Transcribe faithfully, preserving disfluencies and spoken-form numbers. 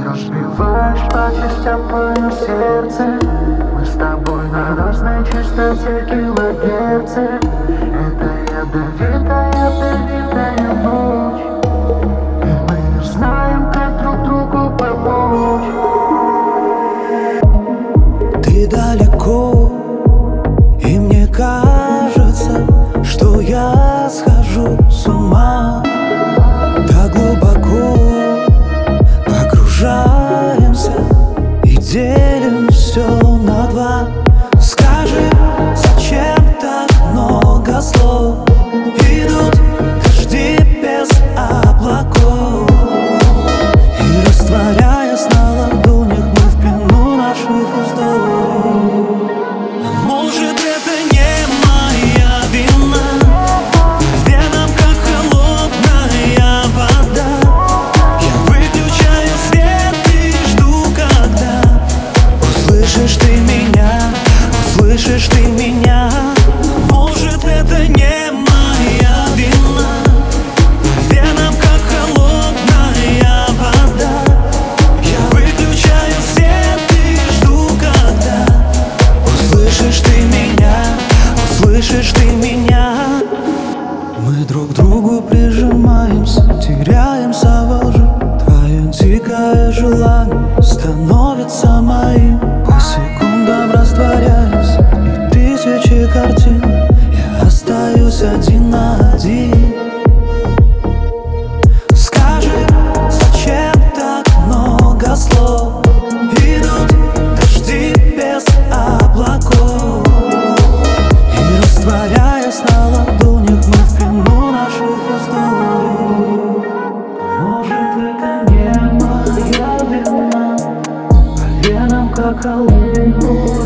разбиваешь по частям мое сердце. Мы с тобой на разной частоте килогерцы. Это ядовитая, ядовитая ночь, и мы не знаем, как друг другу помочь. Ты далеко, и мне кажется, что я схожу с ума. Так глубоко погружаемся и делим все на два. Скажи, зачем так много слов? Идут дожди без облаков, и растворяясь на ладонях, мы в плену наших вздохов. Может, это не моя вина, в венах как холодная вода. Я выключаю свет и жду, когда услышишь ты меня, услышишь ты меня. Может, это не моя вина, в венах как холодная вода. Я выключаю свет и жду, когда услышишь ты меня, услышишь ты меня. Мы друг к другу прижимаемся, теряемся во лжи. Твое дикое желание становится моим. По секундам растворяемся, и тысячи картин. Я остаюсь один на один. Скажи, зачем так много слов? Идут дожди без облаков, и растворяясь на ладонях, мы в плену наших вздохов. Может, это не моя вина, по венам как холодная.